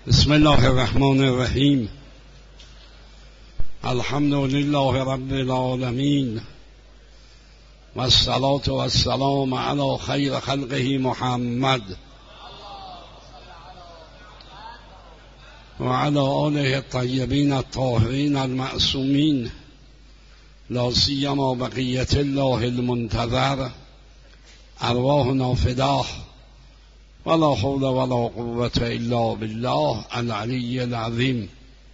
بسم الله الرحمن الرحیم. الحمد لله رب العالمین و الصلاة و السلام علی خیر خلقه محمد و علی آله الطیبین الطاهرین المعصومین، لا سیما بقیة الله المنتظر، ارواحنا فداه ولا حول ولا قوة الا بالله العلی العظیم.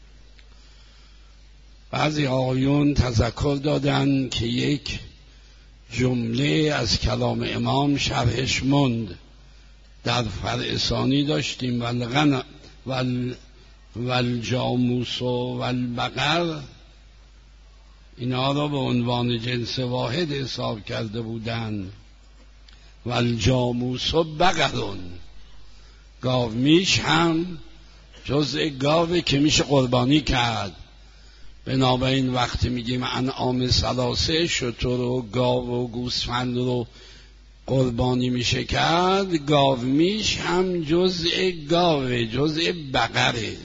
بعضی آقایون تذکر دادن که یک جمله از کلام امام شرحش مند. در فرع ثانی داشتیم والجاموس والبقر، اینا را به عنوان جنس واحد حساب کرده بودن. والجاموس بقرون، گاومیش هم جزء گاوه که میشه قربانی کرد. بنابراین وقتی میگیم انعام ثلاثه، شتر و گاو و گوسفند رو قربانی میشه کرد، گاومیش هم جزء گاوه، جزء بقره.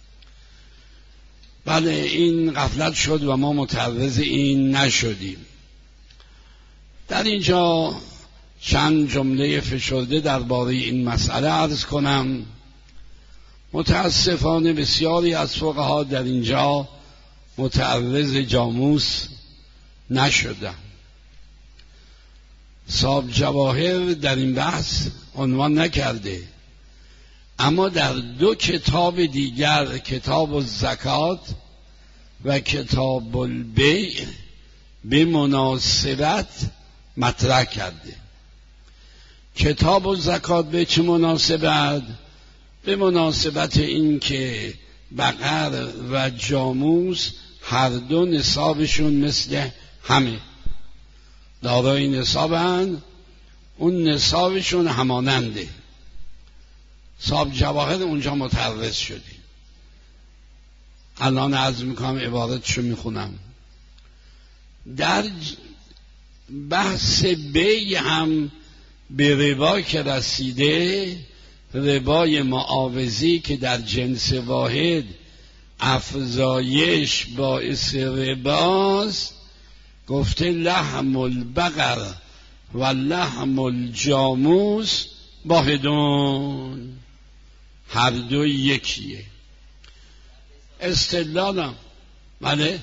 بله، این غفلت شد و ما متعرض این نشدیم. در اینجا چند جمله فشرده درباره این مسئله عرض کنم. متاسفانه بسیاری از فقها در اینجا متعرض جاموس نشدن. صاحب جواهر در این بحث عنوان نکرده، اما در دو کتاب دیگر، کتاب الزکات و کتاب البیع، به مناسبت مطرح کرده. کتاب الزکات به چه مناسبت؟ به مناسبت این که بقر و جاموس هر دو نصابشون مثل همه، دارای نصابن، اون نصابشون هماننده. صاحب جواهر اونجا متعرض شدی. الان عرض میکنم، عبارتشو میخونم. در بحث بیع هم به ربا که رسیده، ربای معاوضی که در جنس واحد افزایش باعث رباست، گفته لحم البقر و لحم الجاموس واحدون، هر دو یکیه. استدلالم بله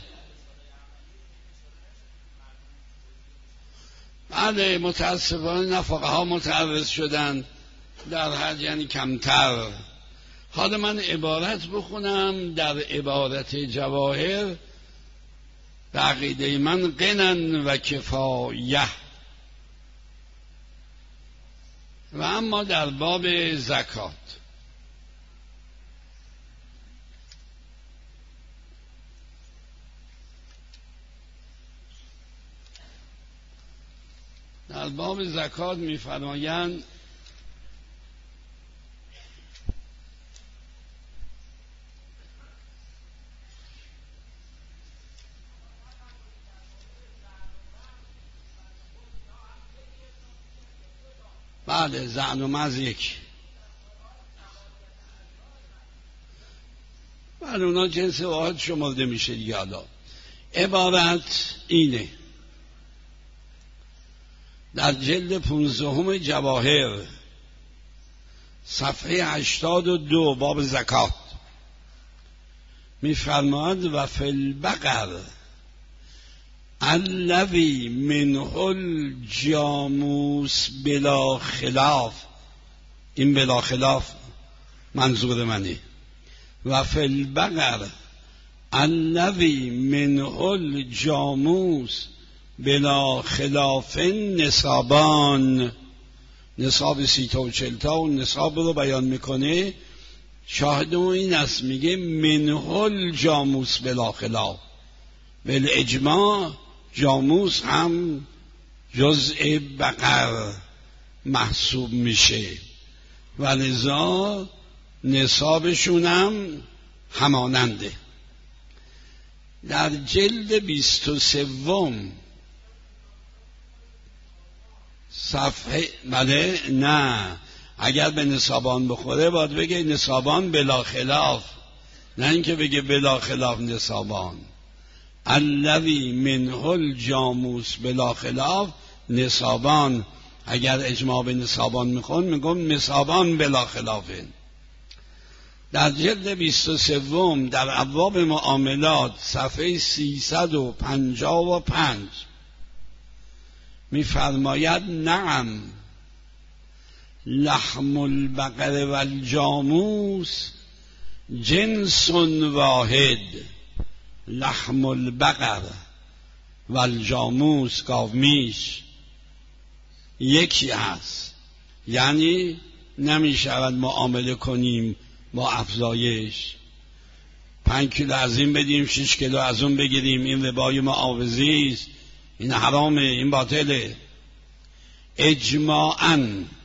متاسفانه نفقها متعرض شدن در حد، یعنی کمتر. حالا من عبارت بخونم. در عبارت جواهر به عقیده من غنن و کفایه. و اما در باب زکات، در باب زکات می‌فرمایند بله، زعن و مز یک، بله اونا جنس واحد شمرده میشه دیگه. حالا عبارت اینه. در جلد 15 جواهر صفحه 82 باب زکات میفرماد و فی البقر الذی منه الجاموس بلا خلاف، این بلا خلاف منظور منه. و فی البقر الذی منه الجاموس بلا خلاف نصابان، نصاب 30 تا و 40 تا، و نصاب رو بیان میکنه. شاهد این است، میگه منه الجاموس بلا خلاف، بالاجماع جاموس هم جزء بقر محسوب میشه و لذا نصابشون هم هماننده. در جلد 23 صفحه نه اگر به نصابان بخوره باید بگه نصابان بلا خلاف، نه اینکه بگه بلا خلاف نصابان. الذی منه الجاموس بلا خلاف نصابان. اگر اجماع به نصابان میخون میگم نصابان بلا خلافه. در جلد 23 در ابواب معاملات صفحه 355 میفرماید نعم لحم البقر و الجاموس جنس واحد. لحم البقر و الجاموس گاومیش یکی هست، یعنی نمیشود معامله کنیم با افزایش. 5 کیلو از این بدیم 6 کیلو از اون بگیریم، این ربای معاوضی است، این حرامه، این باطله. اجماعاً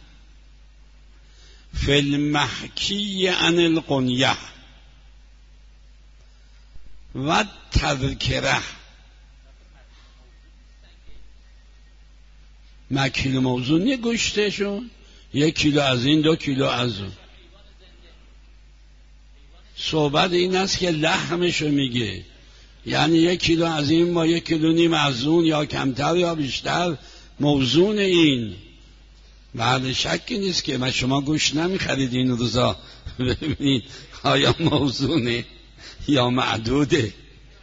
فی المحکی عن القنیه و تذکره. مکیل موزونی گوشتشون 1 کیلو از این 2 کیلو از اون. صحبت این است که لحمشو میگه، یعنی 1 کیلو از این با 1 کیلو نیم از اون، یا کمتر یا بیشتر موزون این. بعد شکی نیست که شما گوشت نمیخرید این روزا ببینید آیا موزونه یا معدوده.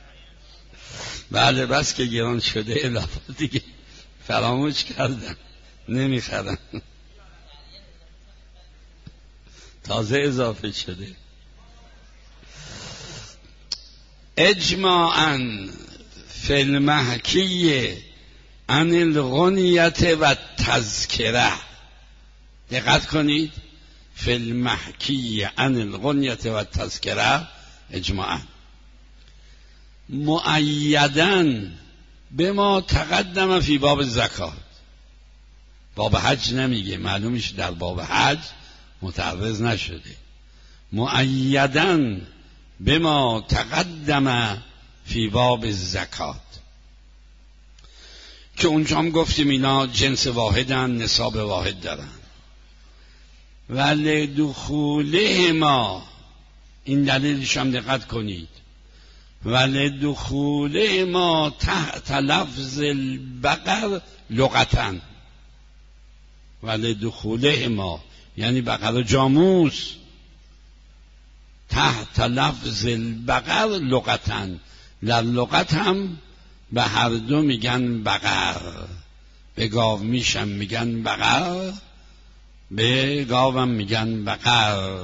بله بس که گران شده اضافه دیگه فراموش کردن نمیخرن، تازه اضافه شده. اجماعاً فی المحکی عن الغنیة و تذکره. دقت کنید، فی المحکی عن الغنیة و تذکره اجماعاً مؤیداً بما تقدم فی باب زکات. باب حج نمیگه، معلومش در باب حج متعرض نشده. مؤیداً بما تقدم فی باب زکات، که اونجا هم گفتیم اینا جنس واحدن، نصاب واحد دارن. ولی دخوله ما، این دلیلش هم دقت کنید، ولی دخوله ما تحت لفظ البقر لغتاً. ولی دخوله ما یعنی بقر و جاموس تحت لفظ البقر لغتاً. در لغت هم به هر دو میگن بقر، به گاو میشم میگن بقر، به گاوم میگن بقر.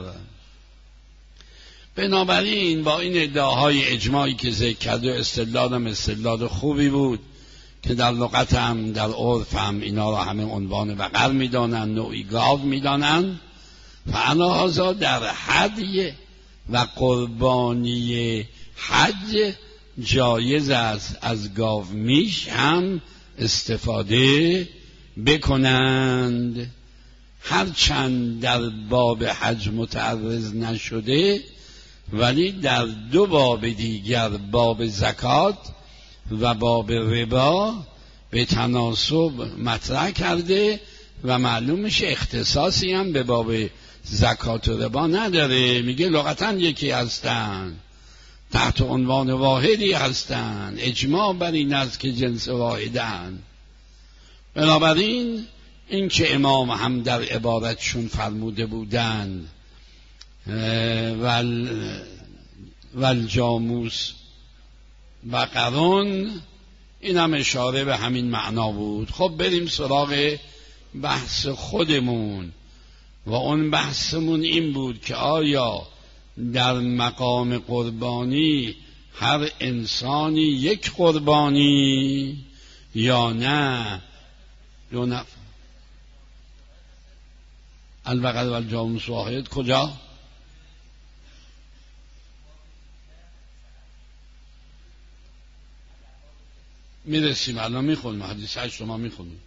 بنابراین با این ادعاهای اجماعی که ذکر کرد و استدلالم استدلال خوبی بود که در لغت هم در عرف هم اینا را همه عنوان بقر میدانن، نوعی گاو میدانن. فعناهازا در هدی و قربانی حج جایز است از گاو میش هم استفاده بکنند، هرچند در باب حج متعرض نشده ولی در 2 باب دیگر، باب زکات و باب ربا، به تناسب مطرح کرده و معلومش اختصاصی هم به باب زکات و ربا نداره. میگه لغتاً یکی هستن، تحت عنوان واحدی هستن، اجماع بر این است که جنس واحدن. بنابراین این که امام هم در عبارتشون فرموده بودند والجاموس بقرون، این هم اشاره به همین معنا بود. خب بریم سراغ بحث خودمون و اون بحثمون این بود که آیا در مقام قربانی هر انسانی یک قربانی یا نه 2 نفر؟ البقر و الجاموس واحد کجا؟ میرسیم الان میخونیم حدیث 8 ما میخونیم.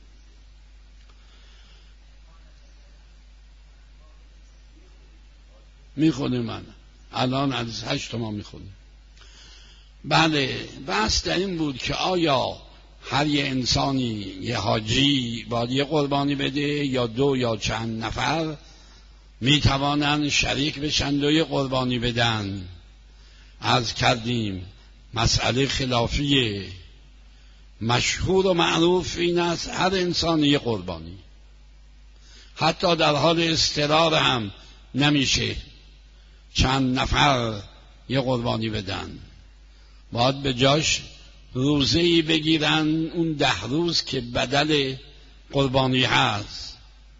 من الان حدیث 8 ما میخونیم. بله، بحث در این بود که آیا هر یه انسانی، یه حاجی باید یه قربانی بده یا 2 یا چند نفر؟ می توانند شریک بشن و قربانی بدن. عرض کردیم مسئله خلافیه، مشهور و معروف این است هر انسان یه قربانی، حتی در حال اضطرار هم نمیشه چند نفر یه قربانی بدن، باید به جاش روزه‌ای بگیرن، اون 10 روز که بدل قربانی هست.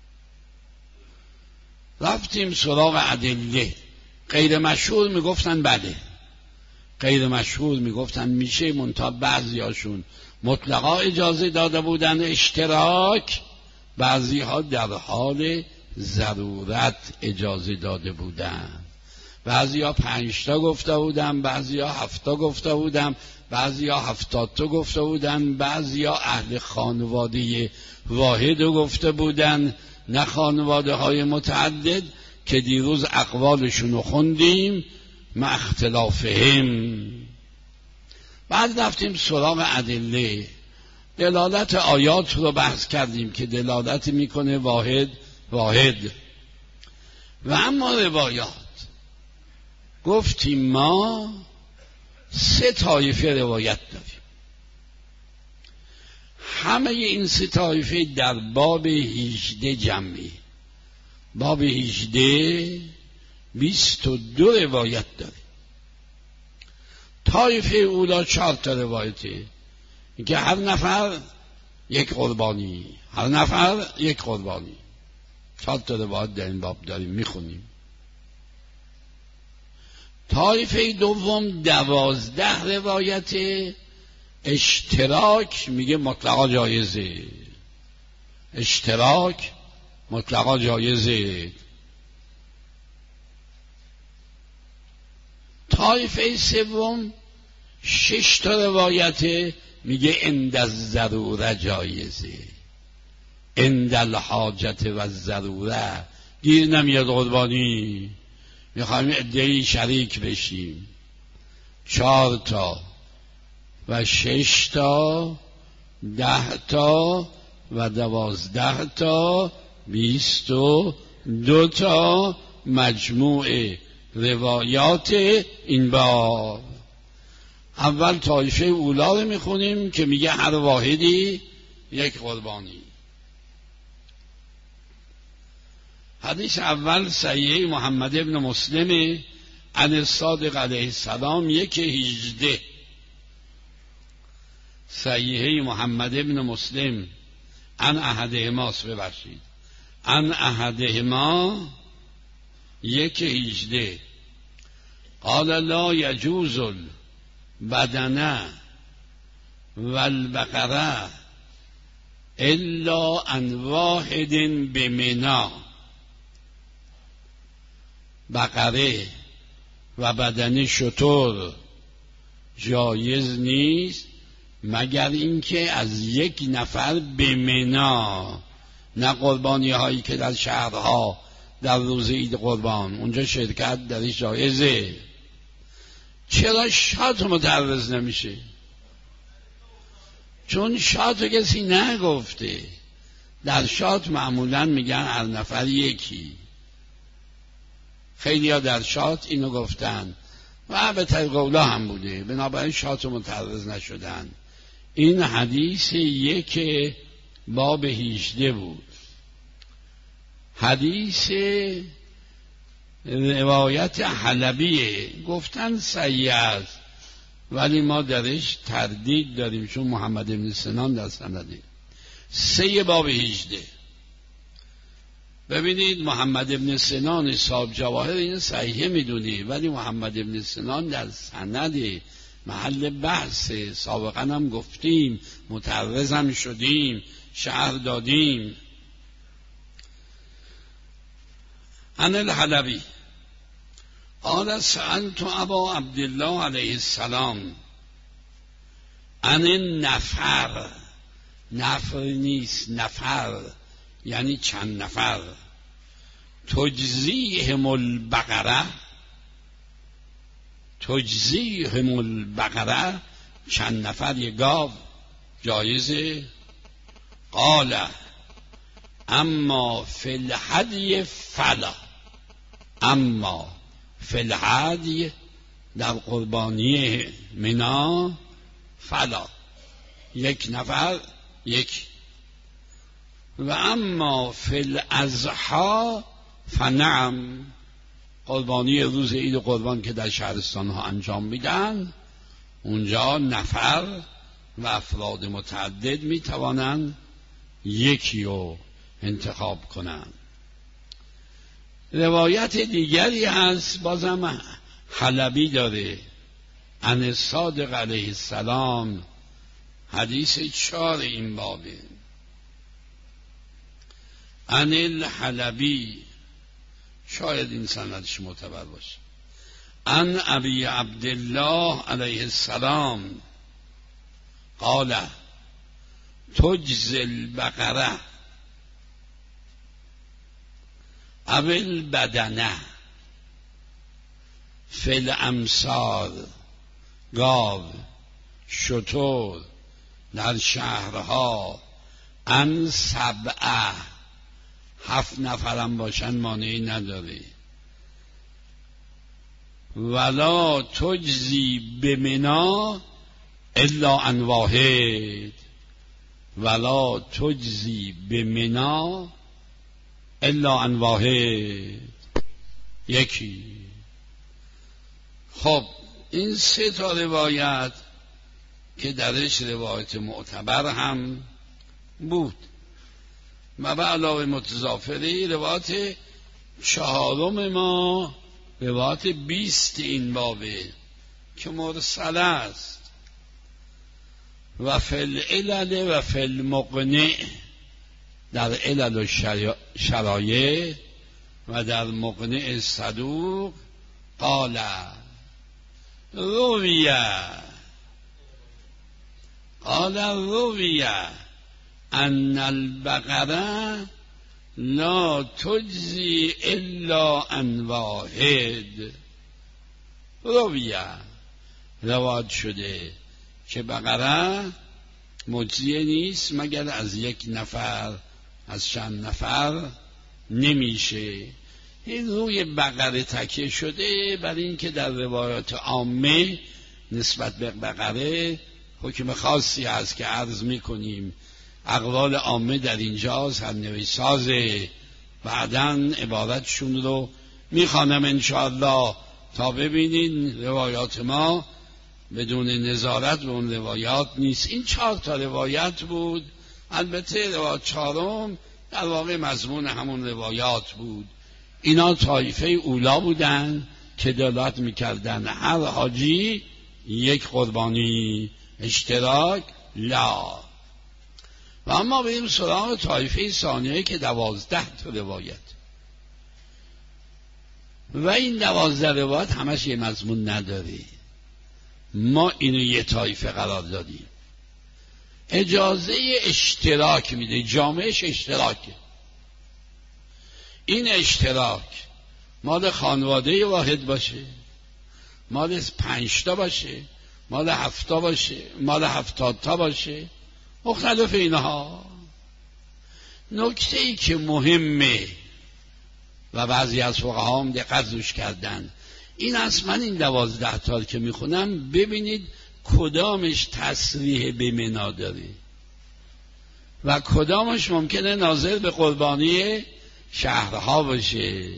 رفتیم سراغ ادله. غیر مشهور میگفتن بله، غیر مشهور میگفتن میشه، منتها بعضیاشون مطلقا اجازه داده بودن اشتراک، بعضیها در حال ضرورت اجازه داده بودن. بعضیها 5 تا گفته بودن، بعضیها 7 تا گفته بودن، بعضیها 70 تا گفته بودن، بعضیها اهل خانواده واحد گفته بودن، نه خانواده های متعدد که دیروز اقوالشون رو خوندیم مع اختلافهم. بعد رفتیم سراغ ادله. دلالت آیات رو بحث کردیم که دلالت میکنه واحد واحد. و اما روایات گفتیم ما 3 طایفه روایت داریم، همه این 3 طایفه در باب 18 جمعی. باب 18 22 روایت داره. طایفه اولا 4 تا روایته که هر نفر یک قربانی، هر نفر یک قربانی. 4 تا روایت در این باب داریم میخونیم. طایفه دوم 12 روایت اشتراک، میگه مطلقا جایزه، اشتراک مطلقا جایزه. طایفه سوم 6 تا روایت میگه عند الضروره جایزه، عند الحاجت و الضروره گیر نمیاد قربانی، میخوایم عده‌ای شریک بشیم. 4 تا و 6 تا 10 تا و 12 تا 22 تا مجموع روایات این باب. اول طایفه اولا رو میخونیم که میگه هر واحدی یک قربانی. حدیث اول صحیح محمد ابن مسلم عن الصادق علیه السلام 1:18. صحیح محمد ابن مسلم عن احدهما، ببخشید عن احدهما 1:18 قال لا يجوز البدنه والبقره الا عن واحد بمنا. بقره و بدنه شتر جایز نیست مگر اینکه از یک نفر به منا، نه قربانی هایی که در شهرها در روز عید قربان اونجا شرکت درش جایزه. چرا شات متعرض نمیشه؟ چون شات کسی نگفته. در شات معمولا میگن هر نفر یکی، خیلی ها در شات اینو گفتن و به طریق اولا هم بوده، بنابراین شات متعرض نشدن. این حدیث 1 باب 18 بود. حدیث روایت حلبیه، گفتن صحیح است ولی ما درش تردید داریم چون محمد بن سنان در سنده. 3 باب 18. ببینید محمد بن سنان صاحب جواهر این صحیح میدونی، ولی محمد بن سنان در سند محل بحث، سابقا هم گفتیم، متعرض هم شدیم، شرح دادیم. عن الحلبی قال سألت ابا عبدالله علیه السلام عن النفر. نفر نیست، نفر یعنی چند نفر. تجزیهم البقره، تجزیهم البقره چند نفر یک گاو جایزه؟ قال اما فی الهدی فلا. اما فی الهدی در قربانی منا فلا، یک نفر یک. و اما فی الاضحی فنعم، قربانی روز عید قربان که در شهرستان ها انجام میدن، اونجا نفر و افراد متعدد میتوانند یکی رو انتخاب کنند. روایت دیگری هست، بازم حلبی داره، عن صادق علیه السلام، حدیث 4 این بابه. عن الحلبی، شاید این سندش معتبر باشه، عن ابی عبدالله علیه السلام قال تجزی البقره او البدنه فی الامصار، گاو، شتر در شهرها، ان 7، 7 نفرم باشن مانعی نداره. ولا تجزی بمنا الا عن واحد، ولا تجزی بمنا الا عن واحد، یکی. خب این 3 تا روایت که درش روایت معتبر هم بود و به علاوه متضافری روایت 4 ما روایت 20 این بابه که مرسل است. و فی العلل و فی المقنع، در علل و شرایع و در مقنع صدوق، قال رویه ان البقره لا تجزی الا عن واحد. روایت شده که بقره مجزیه نیست مگر از 1 نفر، از چند نفر نمیشه. این روی بقره تکیه شده برای اینکه در روایات عامه نسبت به بقره حکم خاصی هست که عرض میکنیم. اقوال عامه در اینجاست، هم نویسازه، بعداً عبارتشون رو میخوانم انشاءالله تا ببینین روایات ما بدون نظارت به اون روایات نیست. این 4 تا روایت بود. البته روایت 4 در واقع مضمون همون روایات بود. اینا طایفه اولا بودن که دلالت میکردن هر حاجی 1 قربانی، اشتراک لا. و اما بریم سراغ طایفه ثانیه که 12 تا روایت، و این 12 روایت همش یه مضمون نداره. ما اینو یه طایفه قرار دادیم. اجازه اشتراک میده، جامعش اشتراکه. این اشتراک مال خانواده واحد باشه، مال 5 تا باشه، مال 7 تا باشه، مال 70 تا باشه، مختلف اینها. نکته ای که مهمه و بعضی از فقها هم دقت روش کردن این است، من این 12 تا که میخونم ببینید کدامش تصریح به منا داره و کدامش ممکنه ناظر به قربانی شهرها باشه.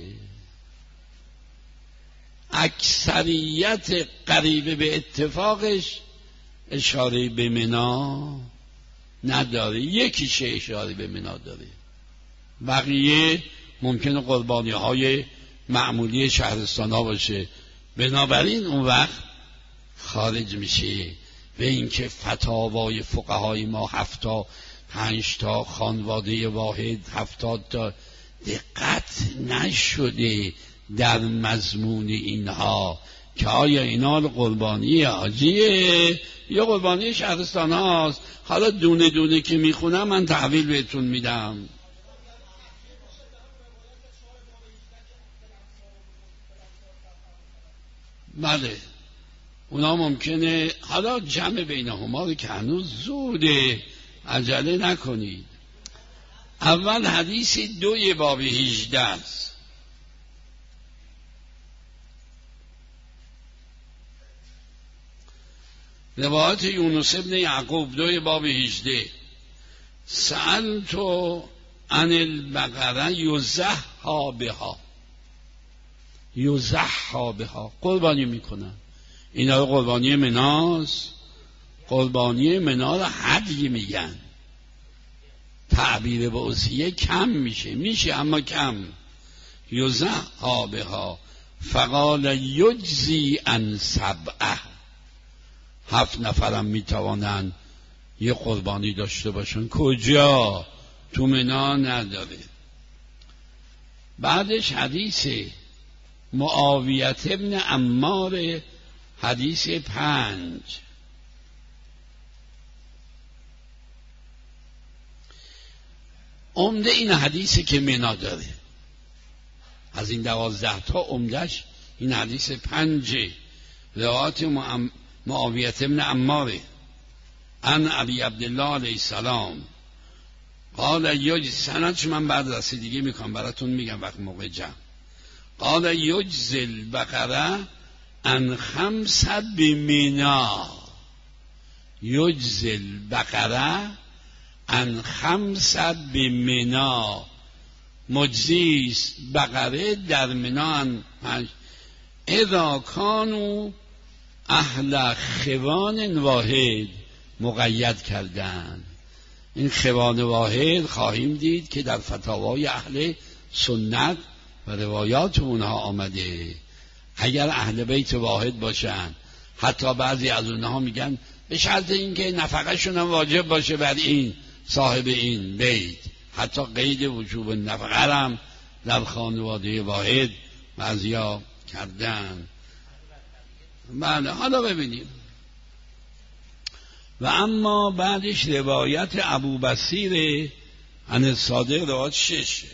اکثریت قریب به اتفاقش اشاره به منا نداره، یکیش اشاره به منا داره، بقیه ممکنه قربانی های معمولی شهرستان ها باشه. بنابراین اون وقت خارج میشه به اینکه فتاوای فقهای ما 7 تا 5 تا خانواده واحد 70 تا دقت نشده در مضمون اینها که آیا اینا قربانی حاجیه یا قربانی شهرستان هاست. حالا دونه دونه که میخونم من تحویل بهتون میدم. بله اونا ممکنه، حالا جمع بینهما رو که هنوز زوده، عجله نکنید. اول حدیث 2 باب 18 است. روایت یونس ابن یعقوب 2 باب 18 سألت عن البقره یزحا بها قربانی میکنن. اینا قربانی مناست. قربانی منا رو هدی میگن. تعبیر به اضحیه کم میشه اما کم. یزحا بها فقال یجزی عن 7. 7 نفرم میتوانند یه قربانی داشته باشن. کجا؟ تو منا نداره. بعدش حدیث معاویه ابن عمار حدیث 5. عمده این حدیثی که منا داره از این 12 تا عمدش این حدیث 5 روایت معاویه ابن عمار عن ابی عبدالله علیه السلام قال یجزی سندش من بعد رسیدگی میکنم براتون میگم وقت موقع جمع. قال یجزی البقره عن 5 بمنا. یجزی البقره عن 5 بمنا. مجزیست بقره در منا. اذا کانوا اهل خوان واحد مقید کردن. این خوان واحد خواهیم دید که در فتاوای اهل سنت و روایات اونها آمده. اگر اهل بیت واحد باشن، حتی بعضی از اونها میگن به شرط اینکه نفقه شون واجب باشه بر این صاحب این بیت، حتی قید وجوب نفقه هم در خانواده واحد بعضیا کردن. بله حالا ببینیم. و اما بعدش روایت ابو بصیر عن الصادق روایت 6.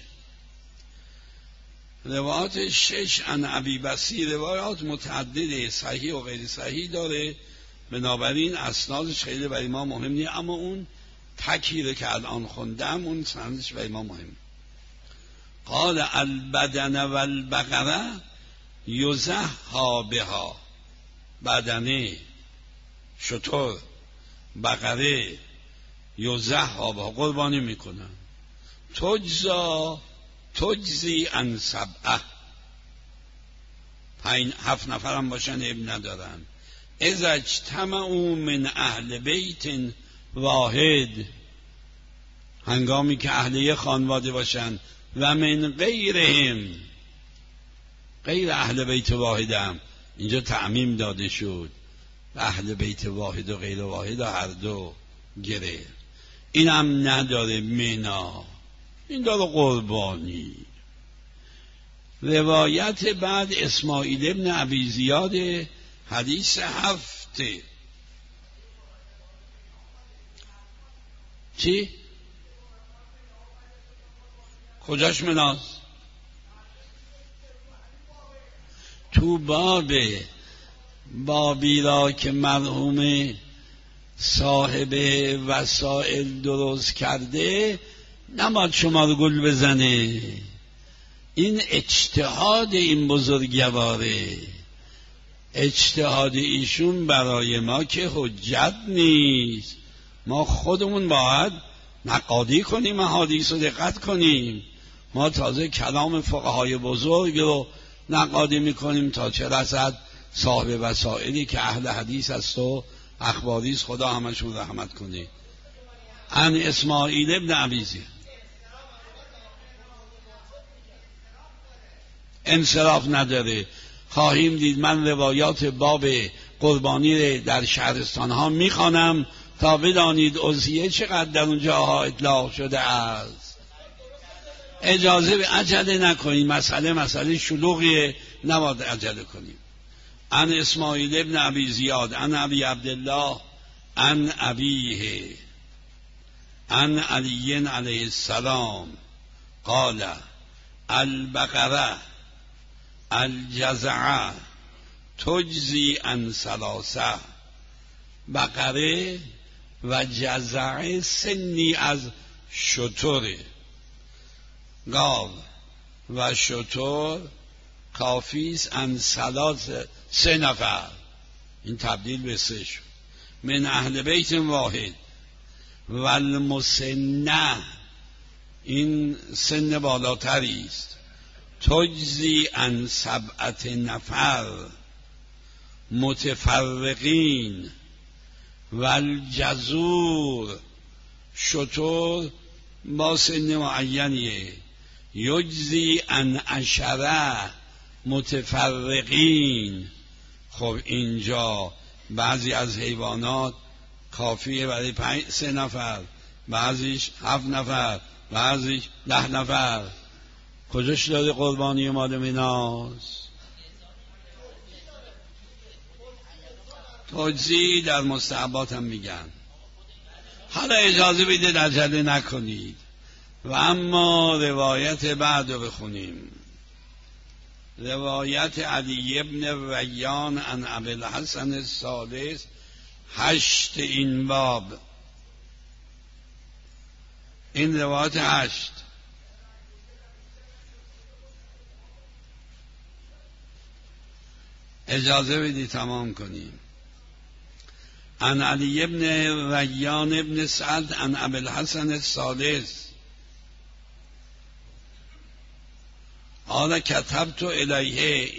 روایت 6 عن ابی بصیر روایات متعدده صحیح و غیر صحیح داره، بنابراین اسنادش خیلی برای ما مهم نیست، اما اون تکی که الان خوندم اون سندش برای ما مهم. قال البدن والبقره یزحا بها. بدنه شتر بقره یزحا بها قربانی میکنن. تجزی عن 7. 7 نفرم باشن اب ندارن. اذا اجتمعوا من اهل بیت واحد، هنگامی که اهل خانواده باشن، و من غیرهم، غیر اهل بیت واحدم. اینجا تعمیم داده شد، اهل بیت واحد و غیر واحد هر دو گره. اینم نداره منا، این داره قربانی. روایت بعد اسماعیل ابن ابی زیاد حدیث 7. چی؟ کجاش مناست؟ تو بابی را که مرحوم صاحب وسائل درست کرده نباید شما رو گل بزنه. این اجتهاد این بزرگواره، اجتهاد ایشون برای ما که حجت نیست. ما خودمون باید نقادی کنیم، احادیث رو دقت کنیم. ما تازه کلام فقهای بزرگ رو نقادی میکنیم تا چه رسد صاحب وسائلی که اهل حدیث است و اخباریست، خدا همشون رحمت کنه. عن اسماعیل ابن ابی زیاد. انصراف نداره. خواهیم دید. من روایات باب قربانی در شهرستان ها میخوانم تا بدانید اضحیه چقدر در اون جاها اطلاق شده است. اجازه به عجله نکنید، مسئله شلوغیه، نباید عجله کنیم. عن اسماعیل ابن ابی زیاد عن ابی عبدالله عن ابیه عن علی علیه السلام قال البقره الجزعه تجزی عن 3. بقره و جزعه سنی از شتر، گاو و شتر کافیست عن 3 نفر. این تبدیل به 3 شد. من اهل بیت واحد و المسنه، این سن بالاتری است، تجزی عن 7 نفر متفرقین و الجزور، شتر با سن معینیه، یجزی عن 10 متفرقین. خب اینجا بعضی از حیوانات کافیه برای 3 نفر، بعضیش 7 نفر، بعضیش 10 نفر. کجاش داره قربانی مال مناس؟ توجیه در مستحبات هم میگن. حالا اجازه بدید عجله نکنید و اما روایت بعد رو بخونیم. روایت علی ابن ریان عن ابی الحسن الثالث 8 این باب. این روایت 8. اجازه بدید تمام کنیم. عن علی ابن ریان ابن سعد عن ابی الحسن الثالث قال کتبت الیه،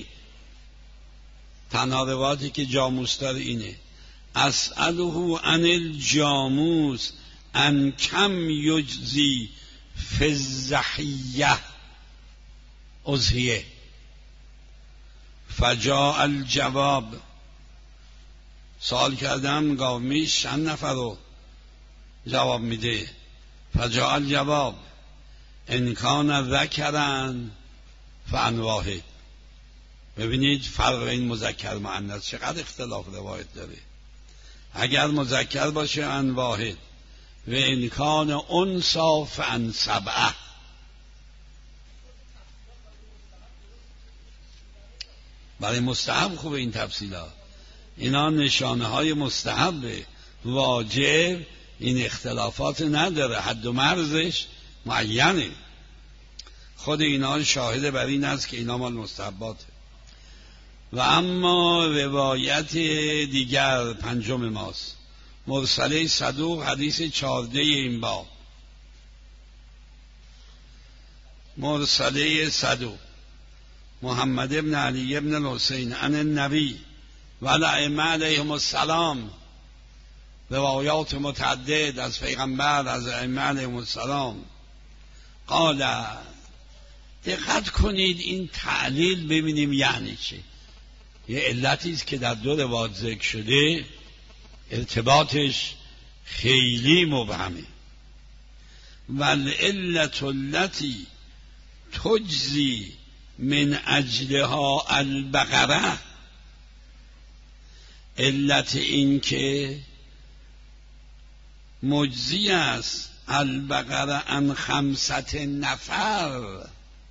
تنها روایتی که جاموس داره اینه، اسأله عن الجاموس ان کم یجزی فی الضحیه اضحیه، فجاء الجواب. سوال کردم گاومیش چند نفر رو جواب میده؟ فجاء الجواب ان کان ذکرا فعن واحد. ببینید فرق این مذکر مؤنث چقدر اختلاف روایت داره. اگر مذکر باشه عن واحد و ان کان انثی فعن 7. برای مستحب خوبه این تفصیلات، اینا نشانه های مستحبه. واجب این اختلافات نداره، حد و مرزش معینه. خود اینا شاهد بر این است که اینا مال مستحباته. و اما روایت دیگر 5 ماست، مرسله صدوق حدیث 14 این باب. مرسله صدوق محمد ابن علی ابن الحسین عن النبی و الائمه علیهم السلام، روایات متعدد از پیغمبر، از ائمه علیهم السلام. قال، دقت کنید این تعلیل ببینیم یعنی چه. یه علتی است که در 2 روایت ذکر شده، ارتباطش خیلی مبهمه. والعلة التي تجزی من اجلها البقره، علت این که مجزی است البقره عن 5 نفر،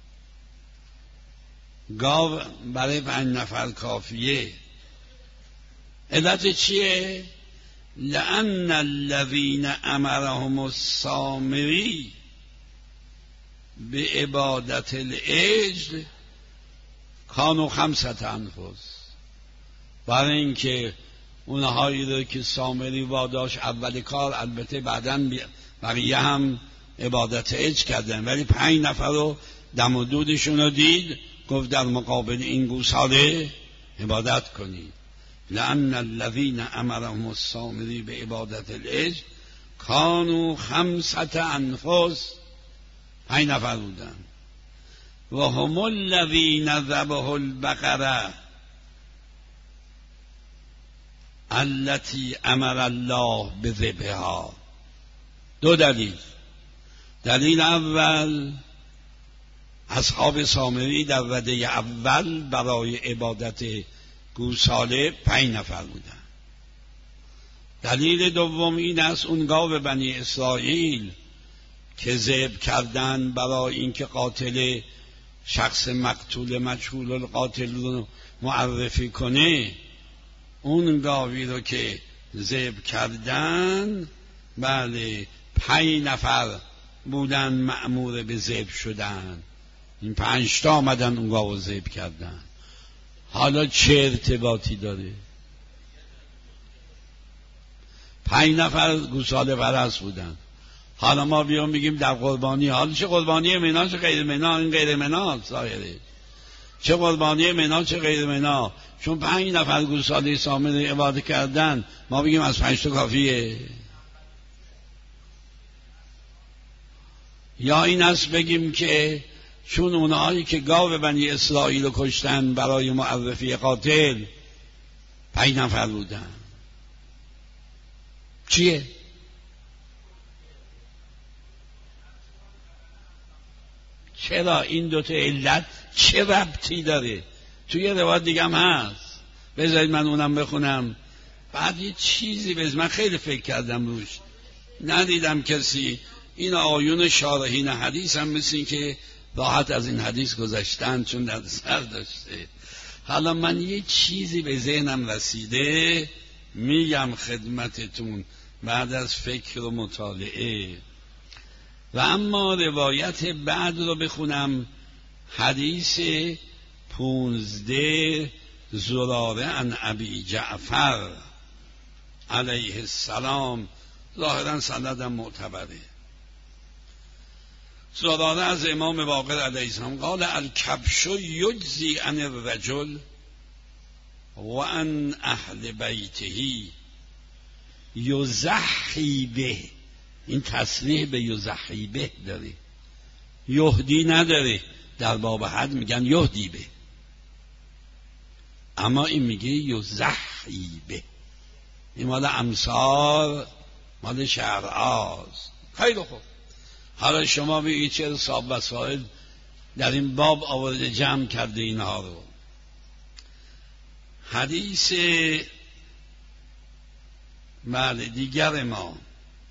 گاو برای 5 نفر کافیه. علت چیه؟ لأن الذين امرهم السامری به عبادت العجل کانوا 5 انفس. برای اینکه اونهایی رو که سامری واداش اول کار، البته بعداً بقیه هم عبادت عجل کردن، ولی 5 نفر رو دم و دودشون رو دید، گفت در مقابل این گوساله عبادت کنید. لأن الذين امرهم السامری به عبادت العجل کانوا 5 انفس، 5 نفر بودن. و هم الذين ذبحوا البقره التي امر الله بذبحها. 2 دلیل. دلیل اول، اصحاب سامری در وعده اول برای عبادت گوساله 5 نفر بودن. دلیل دوم این است اون گاو بنی اسرائیل که ذبح کردن برای اینکه قاتل شخص مقتول مجهول القاتل رو معرفی کنه، اون گاوی رو که ذبح کردن، بله 5 نفر بودن مأمور به ذبح شدن، این 5 تا آمدن اون گاو رو ذبح کردن. حالا چه ارتباطی داره؟ 5 نفر گوساله پرست بودن. حالا ما بیام بگیم در قربانی، حالا چه قربانی منا چه غیر منا، این غیر منا ظاهره، چه قربانی منا چه غیر منا، چون 5 نفر گوساله سامن عبادت کردن ما بگیم از 5 تا کافیه؟ یا این است بگیم که چون اونهایی که گاو بنی اسرائیل رو کشتن برای معرفی قاتل 5 نفر بودن. چیه؟ چرا این دوتا علت چه ربطی داره؟ توی روایت دیگه هم هست، بذارید من اونم بخونم. بعد یه چیزی من خیلی فکر کردم روش، ندیدم کسی. این آیون شارحین حدیث هم مثل این که راحت از این حدیث گذشتن چون در سر داشته. حالا من یه چیزی به ذهنم رسیده میگم خدمتتون بعد از فکر و مطالعه. و اما روایت بعد رو بخونم، حدیث 15 زراره عن ابی جعفر علیه السلام، ظاهرا سندم معتبره. زراره از امام باقر علیه السلام قال الکبش یجزی عن الرجل و عن اهل بیته یضحی به. این تصریح به یضحی به داره، یهدی نداره. در باب حد میگن یهدی به، اما این میگه یضحی به. این مال امثال، مال شرعاست. خیلی خوب. حالا شما بگید چه صاحب وسائل در این باب آورده جمع کرده اینها رو. حدیث بله دیگر ما،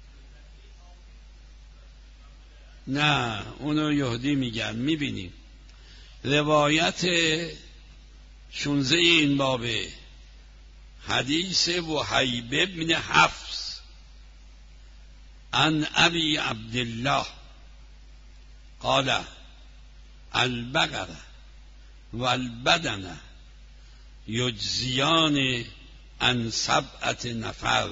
نه اونو یهودی میگن. میبینیم روایت 16 این بابه، حدیث وهیب بن حفص عن ابی عبدالله قال البقره والبدنه یجزیان عن 7 نفر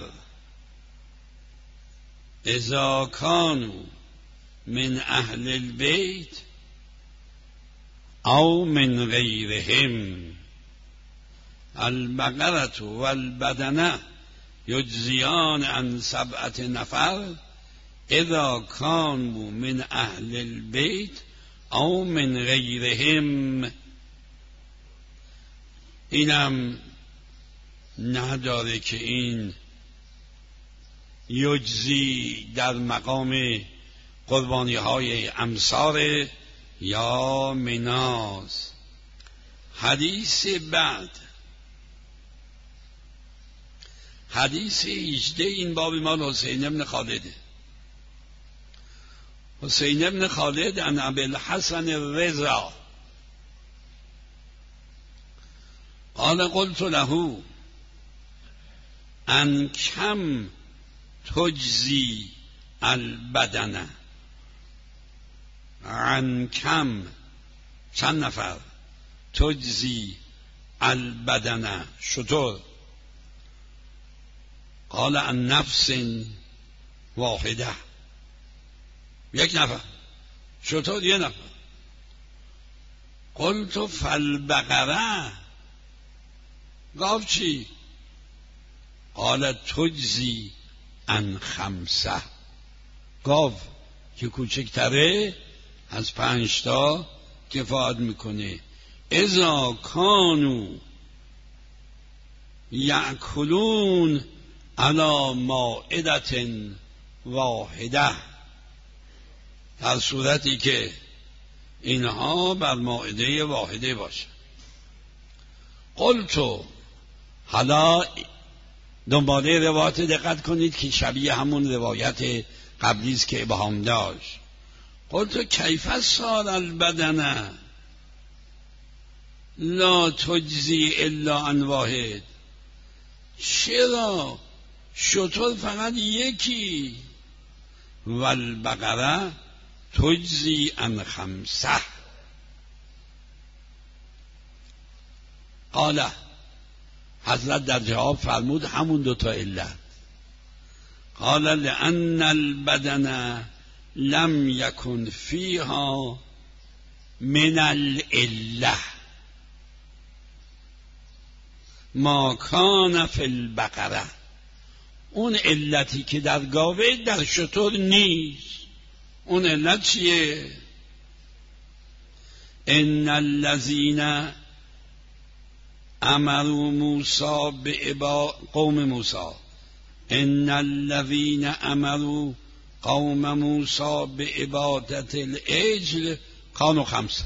اذا کانوا من اهل البیت او من غیرهم. البقره والبدنه یجزیان عن 7 نفر اذا کانوا من اهل البیت او من غیرهم. اینم نداره که این یجزی در مقام قربانی های امصار یا مناز. حدیث بعد، حدیث 18 این باب مال حسین ابن خالده. حسین ابن خالد عن ابی الحسن الرضا قال قلت له ان کم تجزی البدنه، عن کم چند نفر، تجزی البدنه شطور. قال عن نفس واحده، یک نفر شطور، یه نفر. قلت فالبقره، گاو چی؟ قال تجزی عن 5، گاو که کوچکتره از 5 تا کفایت میکنه. اذا کانوا یأکلون علی مائدة واحده، در صورتی که اینها بر مائده واحده باشه. قلت، حالا دنباله روایت دقت کنید که شبیه همون روایت قبلی است که ابهام داشت. قلت کیف صار البدنه لا تجزی الا عن واحد، چرا شطور فقط یکی، والبقره تجزی عن 5. قال، حضرت در جواب فرمود همون 2 تا علت. قال لأن البدن لم يكن فيها من العله ما کان فی البقره. اون علتی که در گاوه در شتر نیست. اون علت چیه؟ ان الذین امروا موسی قوم موسی ان الذین امروا قوم موسی بعبادة العجل كانوا 5.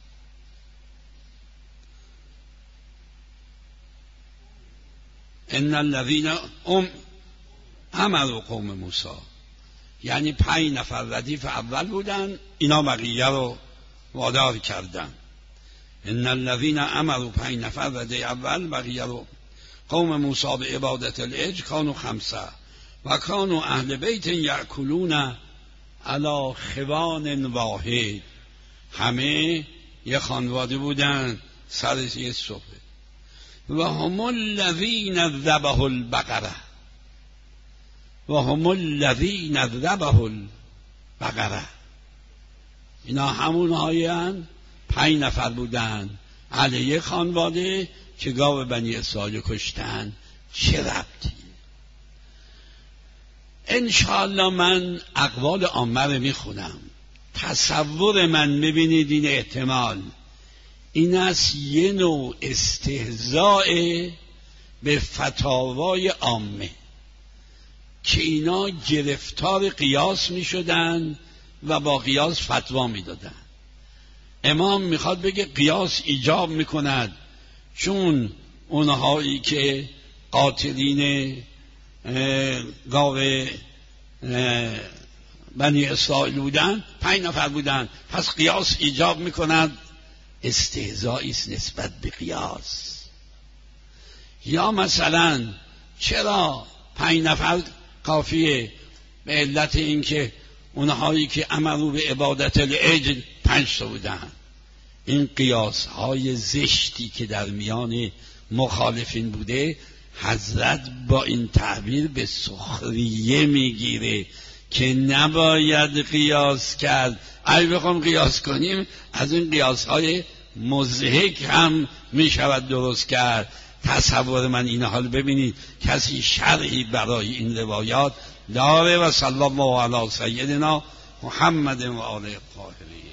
ان الذین امروا قوم موسی، یعنی 5 نفر ردیف اول بودن، اینا بقیه رو وادار کردن. ان الذین امروا 5 نفر ردیف اول، بقیه رو. قوم موسی بعبادة العجل كانوا 5 و كانوا اهل بیت یأکلون علی خوان واحد. همه یه خانواده بودن سر یه سفره. و هم الذین ذبحوا البقره و هم الذین ذبحوا البقره. اینا همون هایند 5 نفر بودن علیه خانواده که گاو بنی اسرائیل کشتن. چه ربطی؟ انشاءالله من اقوال عامه رو میخونم. تصور من میبینید این احتمال این است یه نوع استهزاء به فتاوای عامه که اینا گرفتار قیاس میشدن و با قیاس فتوا میدادن. امام میخواد بگه قیاس ایجاب میکند، چون اونهایی که قاتلین گاو بنی اسرائیل بودن 5 نفر بودن، پس قیاس ایجاب میکند. استهزایی است نسبت به قیاس. یا مثلا چرا 5 نفر کافیه؟ به علت اینکه اونهایی که امروا به عبادت العجل 5 تا بودن. این قیاس های زشتی که در میان مخالفین بوده حضرت با این تعبیر به سخریه میگیره که نباید قیاس کرد. اگه بخوام قیاس کنیم از این قیاس های مضحک هم میشود درست کرد. تصور من این حال ببینید کسی شرعی برای این روایات داره. و صلی الله علی سیدنا محمد و آله الطاهرین.